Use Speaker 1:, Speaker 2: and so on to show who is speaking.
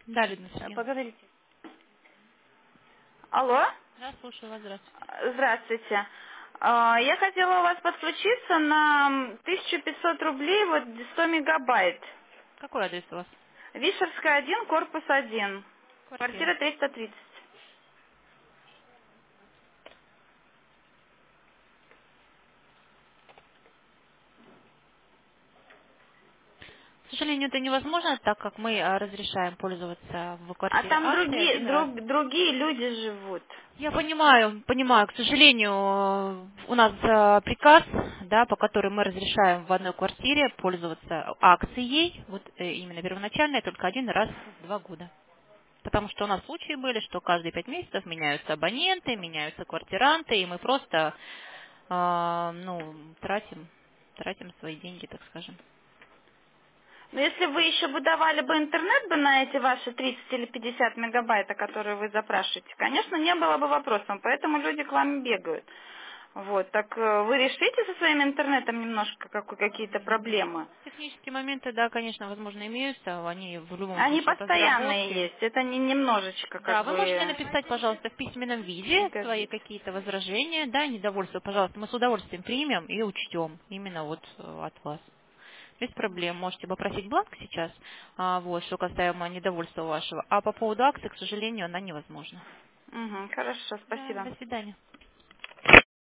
Speaker 1: Да, Людмила Сергеевна.
Speaker 2: Поговорите. Алло?
Speaker 1: Да, слушаю вас, здравствуйте.
Speaker 2: Здравствуйте. Я хотела у вас подключиться на 1500 рублей, вот 100 мегабайт.
Speaker 1: Какой адрес у вас?
Speaker 2: Вишерская 1, корпус 1.
Speaker 1: Квартира.
Speaker 2: Квартира 330.
Speaker 1: К сожалению, это невозможно, так как мы разрешаем пользоваться в
Speaker 2: А
Speaker 1: квартире
Speaker 2: там
Speaker 1: акции один раз.
Speaker 2: другие люди живут.
Speaker 1: Я понимаю. К сожалению, у нас приказ, да, по которому мы разрешаем в одной квартире пользоваться акцией, вот именно первоначальной, только один раз в 2 года. Потому что у нас случаи были, что каждые 5 месяцев меняются абоненты, меняются квартиранты, и мы просто тратим свои деньги, так скажем.
Speaker 2: Но если вы еще бы давали бы интернет бы на эти ваши 30 или 50 мегабайт, которые вы запрашиваете, конечно, не было бы вопросом, поэтому люди к вам бегают. Вот, так вы решите со своим интернетом немножко какие-то проблемы?
Speaker 1: Технические моменты, да, конечно, возможно, имеются, они в любом
Speaker 2: Они
Speaker 1: случае в
Speaker 2: постоянные
Speaker 1: разработке.
Speaker 2: есть, это не немножечко
Speaker 1: Да,
Speaker 2: как
Speaker 1: вы можете
Speaker 2: бы
Speaker 1: написать, пожалуйста, в письменном виде свои
Speaker 2: ягодиц.
Speaker 1: какие-то возражения, да, недовольство, пожалуйста, мы с удовольствием примем и учтем именно вот от вас. Без проблем. Можете попросить бланк сейчас, вот, что касаемо недовольства вашего. А по поводу акции, к сожалению, она невозможна.
Speaker 2: Угу, хорошо,
Speaker 1: Да,
Speaker 2: спасибо.
Speaker 1: до свидания.